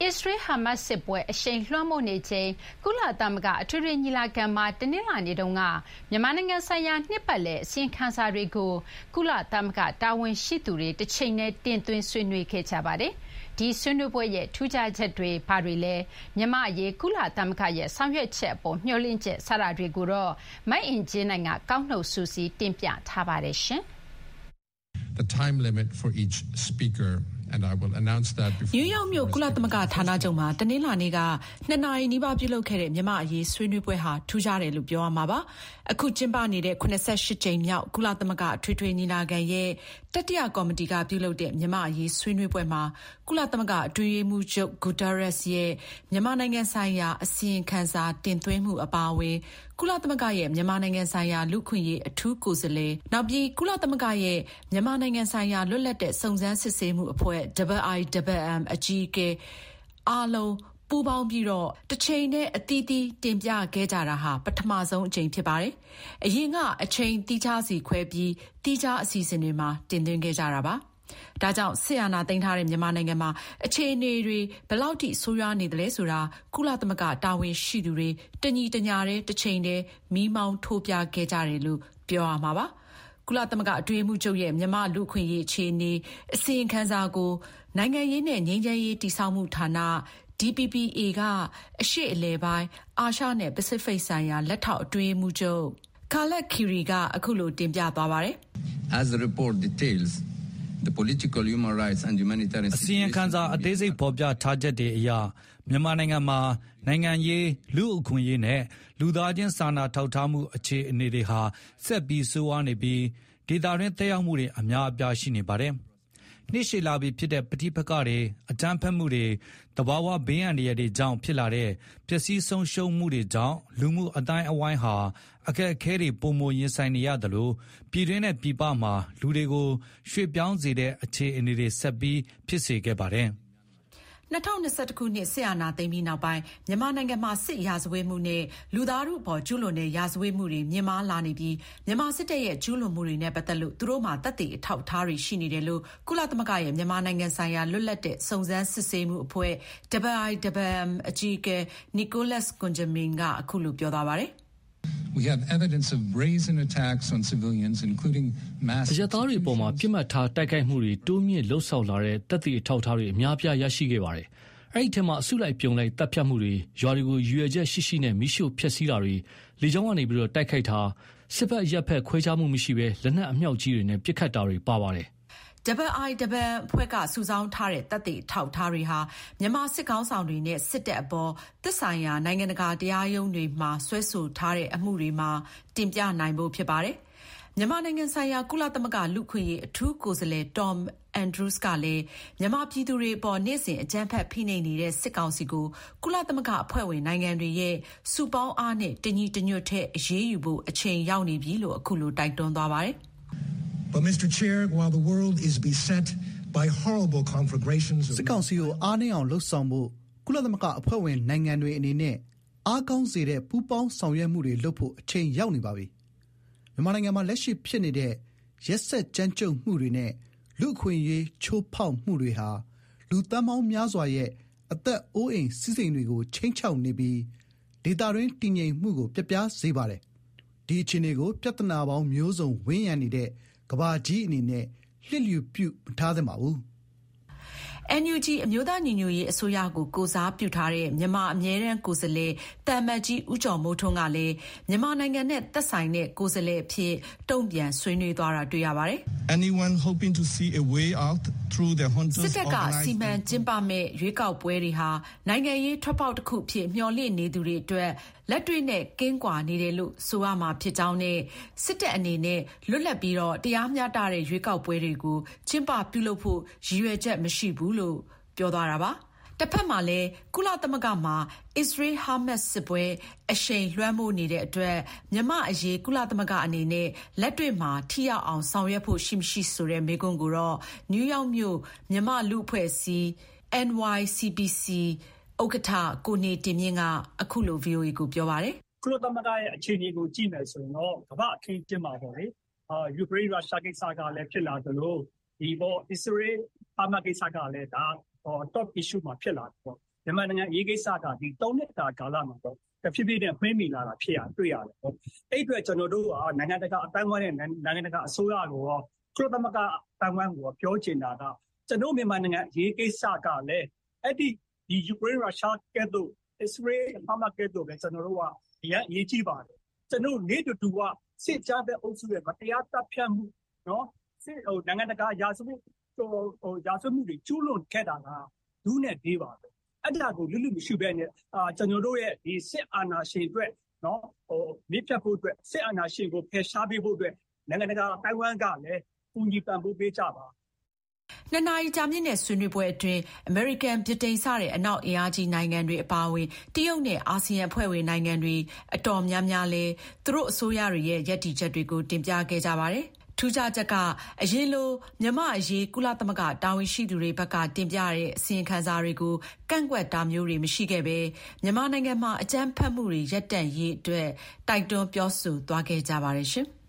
Israel Hamas စစ်ပွဲအရှိန်လွှမ်းမိုးနေချိန်ကုလသမဂ္ဂအထွေထွေညီလာခံမှာတနင်္လာနေ့တုန်းကမြန်မာနိုင်ငံဆိုင်ရာနှစ်ပတ်လည်အစီရင်ခံစာတွေကိုကုလသမဂ္ဂတာဝန်ရှိသူတွေတစ်ချိန်နဲ့တင်သွင်းဆွေးနွေးခဲ့ကြပါတယ်။ဒီဆွေးနွေးပွဲရဲ့ထူးခြားချက်တွေဘာတွေလဲမြန်မာအရေးကုလသမဂ္ဂရဲ့ဆောင်ရွက်ချက်အပေါ်မျှော်လင့်ချက်စတာတွေကိုတော့မိုက်အင်ဂျင်းနိုင်ကကောက်နှုတ်စုစည်းတင်ပြထားပါတယ်ရှင်။ The time limit for each speaker.And I will announce that before. နယူးယောက်မြို့ကုလသမဂ္ဂဌာနချုပ်မှာတနင်္လာနေ့က2 နာရီနီးပါးပြုလုပ်ခဲ့တဲ့မြန်မာအရေးဆွေးနွေးပွဲဟာထူးခြားတယ်လို့ပြောရမှာပါ။အခုကျင်းပနေတဲ့88ကြိမ်မြောက်ကုလသမဂ္ဂအထွေထွေညီလာခံရဲ့တတိယကော်မတီကပြုလုပ်တဲ့မြန်မာအရေးဆွေးနွေးပွဲမှာကုလသမဂ္ဂအတွင်းရေးမှူးချုပ်ဂူတာရက်စ်ရဲ့မြန်မာနိုင်ငံဆိုင်ရာအစီရင်ခံစာတင်သွင်းမှုအပါအဝင်ကုလသမဂ္ဂရဲ့မြန်မာနိုင်ငံဆိုင်ရာလူ့ခွင့်ရေးအထူးကိုယ်စားလှယ်နောက်ပြီးကုလသမဂ္ဂရဲ့မြန်မာနိုင်ငံဆိုင်ရာလွတ်လပ်တဲ့စုံစမ်းစစ်ဆေးမှုအဖွဲ့IIMM အကြီးအကဲအားလုံးပူးပေါင်းပြီးတော့တစ်ချိန်နဲ့အသီးသီးတင်ပြခဲ့ကြတာဟာပထမဆုံးအကြိမ်ဖြစ်ပါတယ်။အရင်ကအချိန်တီးခြားစီခွဲပြီးတီးခြားအစီအစဉ်တွေမှာတင်သွင်းခဲ့ကြတာပါ။ဒါကြောင့်ဆီယနာသိမ်းထားတဲ့မြန်မာနိုင်ငံမှာအခြေအနေတွေဘယ်လောက်ထိဆိုးရွားနေသလဲဆိုတာကုလသမဂ္ဂတာဝန်ရှိသူတွေတညီတညာတဲ့တစ်ချိန်တည်းမီးမောင်းထိုးပြခဲ့ကြတယ်လို့ပြောရမှာပါ။ကုလသမဂ္ဂအတွင်းမှုချုပ်ရဲ့မြန်မာလူ့ခွင့်ရေးအခြေအနေအစီရင်ခံစာကိုနိုင်ငံရေးနဲ့ငြိမ်းချမ်းရေးတည်ဆောက်မှုဌာန DPPA ကအရှေ့အလယ်ပိုင်းအာရှနဲ့ပစိဖိတ်ဆိုင်ရာလက်ထောက်အတွင်းမှုချုပ်ကာလက်ခီရီကအခုလိုတင်ပြသွားပါတယ်။ As the report details the political human rights and humanitarian အစီရင်ခံစာအသေးစိတ်ဖော်ပြထားချက်တွေအရမြန်မာနိုင်ငံမှာနိုင်ငံရေးလူ့အခွင့်အရေးနဲ့လူသားချင်းစာနာထောက်ထားမှုအခြေအနေတွေဟာဆက်ပြီးဆိုးဝါးနေပြီးဒေသတွင်းသက်ရောက်မှုတွေအများအပြားရှိနေပါတယ်။နှစ်ရှည်လာပြီးဖြစ်တဲ့ပဋိပက္ခတွေအကြမ်းဖက်မှုတွေတဘာဝဘေးအန္တရာယ်တွေကြောင့်ဖြစ်လာတဲ့ပျက်စီးဆုံးရှုံးမှုတွေကြောင့်လူမှုအတိုင်းအဝိုင်းဟာအခက်အခဲတွေပုံမရင်ဆိုင်နေရတယ်လို့ပြည်တွင်းနဲ့ပြည်ပမှာလူတွေကိုရွှေ့ပြောင်းစေတဲ့အခြေအနေတွေဆက်ပြီးဖြစ်စေခဲ့ပါတယ်။ 2021ခုနှစ်စစ်အာဏာသိမ်းပြီးနောက်ပိုင်းမြန်မာနိုင်ငံမှာစစ်ရာဇဝတ်မှုနဲ့လူသားထုအပေါ်ကျူးလွန်တဲ့ရာဇဝတ်မှုတွေမြင့်မားလာနေပြီးမြန်မာစစ်တပ်ရဲ့ကျူးလွန်မှုတွေနဲ့ပတ်သက်လို့သူတို့မှာသက်သေအထောက်အထားတွေရှိနေတယ်လို့ကုလသမဂ္ဂရဲ့မြန်မာနိုင်ငံဆိုင်ရာလွတ်လပ်တဲ့စုံစမ်းစစ်ဆေးမှုအဖွဲ့ IIMM အကြီးအကဲ Nicholas Koumjian ကအခုလိုပြောသွားပါတယ် We have evidence of brazen attacks on civilians, including mass. အရသားတွေပေါ်မှာပြစ်မှတ်ထားတိုက်ခိုက်မှုတွေတိုးမြင့်လှုပ်ဆောင်လာတဲ့တပ်တွေအထောက်အထားတွေအများပြားရရှိခဲ့ပါတယ်။အဲ့ဒီထဲမှာအစုလိုက်ပြုံလိုက်တပ်ဖြတ်မှုတွေရွာတွေကိုရွေချက်ရှိရှိနဲ့မိရှုဖျက်ဆီးတာတွေလေကြောင်းကနေပြီးတော့တိုက်ခိုက်တာစစ်ဘက်ရပ်ဘက်ခွဲခြားမှုမရှိဘဲလက်နက်အမြောက်ကြီးတွေနဲ့ပစ်ခတ်တာတွေပါပါတယ်။ IIMM ဖွဲ့ကစုဆောင်းထားတဲ့တပ်တွေထောက်ထားတွေဟာမြန်မာစစ်ကောင်းဆောင်တွေနဲ့စစ်တပ်အပေါ်သက်ဆိုင်ရာနိုင်ငံတကာတရားရုံးတွေမှာဆွဲဆိုထားတဲ့အမှုတွေမှာတင်ပြနိုင်ဖို့ဖြစ်ပါတယ်။မြန်မာနိုင်ငံဆိုင်ရာကုလသမဂ္ဂလူ့ခွင့်ရေးအထူးကိုယ်စားလှယ် Tom Andrews ကလည်းမြန်မာပြည်သူတွေပေါ်နေ့စဉ်အကြမ်းဖက်ဖိနှိပ်နေတဲ့စစ်ကောင်စီကိုကုလသမဂ္ဂအဖွဲ့ဝင်နိုင်ငံတွေရဲ့စုပေါင်းအားနဲ့တညီတညွတ်တဲ့အရေးယူဖို့အချိန်ရောက်နေပြီလို့အခုလိုတိုက်တွန်းသွားပါတယ် But Mr. Chair, while the world is beset by horrible conflagrations of စစ်ကောင်စီကိုအားနည်းအောင်လှုပ်ဆောင်ဖို့ကုလသမဂ္ဂအဖွဲ့ဝင်နိုင်ငံတွေအနေနဲ့အားကောင်းစေတဲ့ပူးပေါင်းဆောင်ရွက်မှုတွေလုပ်ဖို့အချိန်ရောက်နေပါပြီ။မြန်မာနိုင်ငံမှာလက်ရှိဖြစ်နေတဲ့ရက်စက်ကြမ်းကြုတ်မှုတွေနဲ့လူ့အခွင့်အရေးချိုးဖောက်မှုတွေဟာလူသန်းပေါင်းများစွာရဲ့အသက်အိုးအိမ်စီးစိမ်တွေကိုချိန်ချောက်နေပြီးဒေသတွင်းတည်ငြိမ်မှုကိုပြပြစေပါတယ်။ဒီအခြေအနေကိုပြဿနာပေါင်းမျိုးစုံဝန်းရံနေတဲ့ကဘာကြီးအနေနဲ့လှစ်လျူပြုမထားသင့်ပါဘူး။ NUG အမျိုးသားညီညွတ်ရေးအစိုးရကိုကိုစားပြုထားတဲ့မြန်မာအမြဲတမ်းကိုယ်စားလှယ်တမ္မကြီးဦးကျော်မိုးထွန်းကလည်းမြန်မာနိုင်ငံနဲ့သက်ဆိုင်တဲ့ကိုယ်စားလှယ်အဖြစ်တုံ့ပြန်ဆွေးနွေးသွားတာတွေ့ရပါတယ်။ Anyone hoping to see a way out through the hunters စစ်တပ်ကစီမံကျင်းပမဲ့ရွေးကောက်ပွဲတွေဟာနိုင်ငံရေးထွက်ပေါက်တစ်ခုဖြစ်မျှော်လင့်နေသူတွေအတွက်လက်တွေ့နဲ့ကင်းကွာနေတယ်လို့ဆိုရမှာဖြစ်ကြောင်းနဲ့စစ်တပ်အနေနဲ့လွတ်လပ်ပြီးတော့တရားမျှတတဲ့ရွေးကောက်ပွဲတွေကိုကျင်းပပြုလုပ်ဖို့ရည်ရွယ်ချက်မရှိဘူးလို့ပြောသွားတာပါတစ်ဖက်မှာလည်းကုလသမဂ္ဂမှာ Israel Hamas စစ်ပွဲအရှိန်လွှမ်းမိုးနေတဲ့အတွက်မြန်မာအရေးကုလသမဂ္ဂအနေနဲ့လက်တွေ့မှာထိရောက်အောင်ဆောင်ရွက်ဖို့ရှိမရှိဆိုတဲ့မေးခွန်းကိုတော့နယူးယောက်မြို့မြန်မာလူ့အဖွဲ့အစည်း NYCBC ဥက္ကဋ္ဌကိုနေတင်မြင့်ကအခုလို VOA ကိုပြောပါတယ်ကုလသမဂ္ဂရဲ့အခြေအနေကိုကြည့်မယ်ဆိုရင်တော့ကမ္ဘာအခင်းကျင်းပါပေါ့လေယူကရိန်းရုရှားကိစ္စကလည်းဖြစ်လာသလိုဒီပေါ့ Israel Hamas ကိစ္စကလည်းဒါtop issue မှာဖြစ်လာတယ်ပေါ့မြန်မာနိုင်ငံအရေးကိစ္စကဒီ3နှစ်တာကာလမှာတော့တဖြည်းဖြည်းနဲ့မှေးမိလာတာဖြစ်ရတွေ့ရတယ်ပေါ့အဲ့အတွက်ကျွန်တော်တို့ကနိုင်ငံတကာအတိုင်းအဝိုင်းနဲ့နိုင်ငံတကာအစိုးရကိုရောကုလသမဂ္ဂအတိုင်းအဝိုင်းကိုပြောချင်တာကကျွန်တော်မြန်မာနိုင်ငံအရေးကိစ္စကလည်းအဲ့ဒီယူကရိန်းရုရှားကဲ့သို့အစ္စရေးဟာမတ်ကဲ့သို့ပဲကျွန်တော်တို့ကအရေးကြီးပါတယ်ကျွန်တော်နေတူကစစ်ကြားတဲ့အုပ်စုရဲ့မတရားတပ်ဖြတ်မှုနော်စစ်နိုင်ငံတကာရာဇဝတ်ရာဇဝတ်မှုတွေကျူးလွန်ခဲ့တာကဒုနဲ့ဒေးပါပဲအဲ့ဒါကိုလွတ်လွတ်မရှိဘဲနဲ့ကျွန်တော်တို့ရဲ့ဒီစစ်အာဏာရှင်အတွက်နော်မြစ်ဖြတ်ဖို့အတွက်စစ်အာဏာရှင်ကိုဖယ်ရှားပေးဖို့အတွက်နိုင်ငံတကာတိုင်ဝမ်ကလည်းကူညီပံ့ပိုးပေးကြပါ 2 နာရီကြာမြင့်တဲ့ဆွေးနွေးပွဲအတွင်းအမေရိကန်ဗြိတိန်စတဲ့အနောက်အင်အားကြီးနိုင်ငံတွေအပါအဝင်တရုတ်နဲ့အာဆီယံအဖွဲ့ဝင်နိုင်ငံတွေအတော်များများလည်းသူတို့အစိုးရတွေရဲ့ရည်တည်ချက်တွေကိုတင်ပြခဲ့ကြပါတယ်။ထူးခြားချက်ကအရင်လိုမြန်မာအရေးကုလသမဂ္ဂတာဝန်ရှိသူတွေဘက်ကတင်ပြတဲ့အစီရင်ခံစာတွေကိုကန့်ကွက်တာမျိုးတွေမရှိခဲ့ပဲမြန်မာနိုင်ငံမှာအကြမ်းဖက်မှုတွေရပ်တန့်ရေးအတွက်တိုက်တွန်းပြောဆိုသွားခဲ့ကြပါတယ်ရှင်။